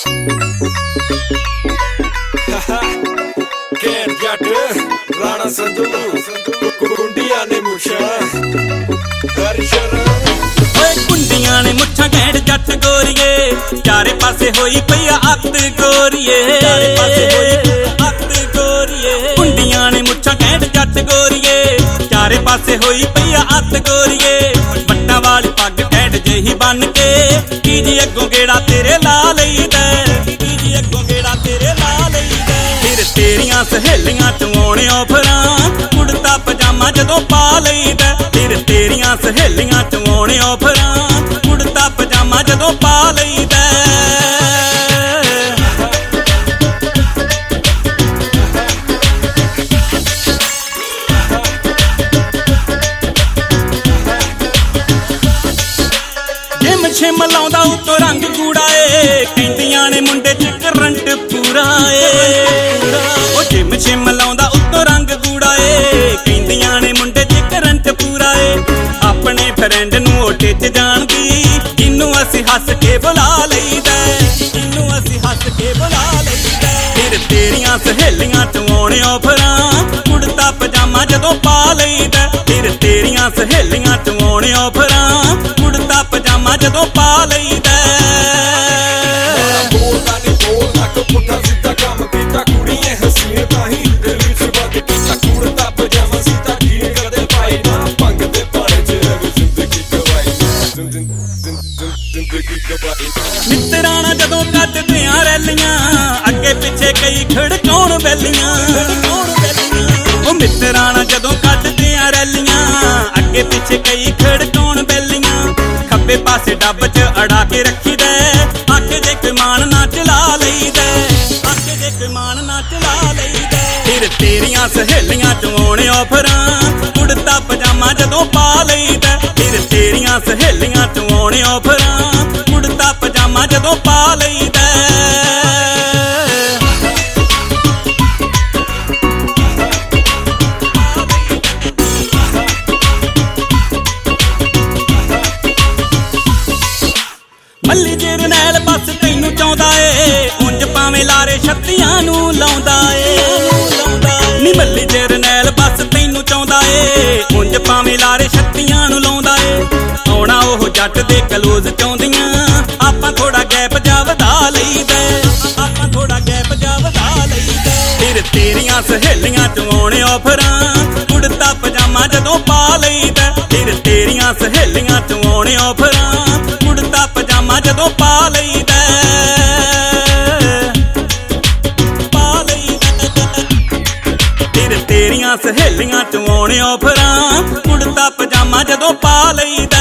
Can't get Rana Sandhu Kundiya ne mucha Harishara कुंडियां ने मुच्छा घेड़ जट गोरिए चारे पासे होई पई अत गोरिए कुंडियां ने मुच्छा घेड़ जट गोरिए चारे पासे होई पई अत गोरिए पट्टा वाली पग कैट जेही बन के कीजी अगों गेड़ा तेरे ला लईदा कीजी अगों गेड़ा तेरे ला लईदा फिर तेरियां सहेलियां चवाउने ऑफरां कुड़ता पजामा जदों पा लईदा फिर तेरियां सहेलियां चवाउने ऑफरां कुड़ता पजामा जदों पा लईदा जिम छिम लाउंदा उत्तों रंग कूड़ा ए कहंदियां ने मुंडे च करंट पूरा ए ओ जिम छिम लाउंदा उत्तों रंग कूड़ा ए कहंदियां ने मुंडे च करंट पूरा ए अपने फ्रेंड नूं ओटे च जानदी जिन्नू असीं हस के बुला लईदा जिन्नू असीं हस के बुला लईदा फिर तेरियां सहेलियां चवाउने ऑफरां कुड़ता पजामा जदों पा लईदा फिर तेरियां सहेलियां चवाउने ऑफरां कुड़ता पजामा जदों पा लईदा बोलदा नी बोलदा को पुट्ठा सीधा काम कीता कुड़ियां हसीन ताही दिल विच वग कीता कुड़ता पजामा सीधा की कदे पाई ना भंग दे पाड़े च जिंदगी गवाई जिंदगी गवाई मित्राना जदों कटदे आ रैलियां अगे पिछे कई खड़काउण बैलियां ओ मित्राना जदों कटदे आ रैलियां अगे पिछे कई खड़काउण बैलियां खब्बे पासे डब च अड़ा के रखीदा आके जे कोई मान ना चला लईदा आके जे कोई मान ना चला लईदा फिर तेरियां सहेलियां चवाउने ऑफरां कुड़ता पजामा जदों पा लईदा फिर तेरियां सहेलियां चवाउने ऑफरां कुड़ता पजामा जदों पा लईदा मल्ली जरनैल बस तैनू चाहुंदा ए उंज भावें लारे छत्तियां नूं लाउंदा ए नी मल्ली जरनैल बस तैनू चाहुंदा ए उंज भावें लारे छत्तियां नूं लाउंदा ए आउणा ओह जट दे कलोज चाहुंदियां आपां थोड़ा गैप जा वधा लईदा आपां थोड़ा गैप जा वधा लईदा फिर तेरियां सहेलियां चवाउने ऑफरां कुड़ता पजामा जदों पा लईदा फिर तेरियां सहेलियां चवाउने ऑफरां कुड़ता पजामा जदों पा लईदा फिर तेरियां सहेलियां चवाउने ऑफरां कुड़ता पजामा जदों पा लईदा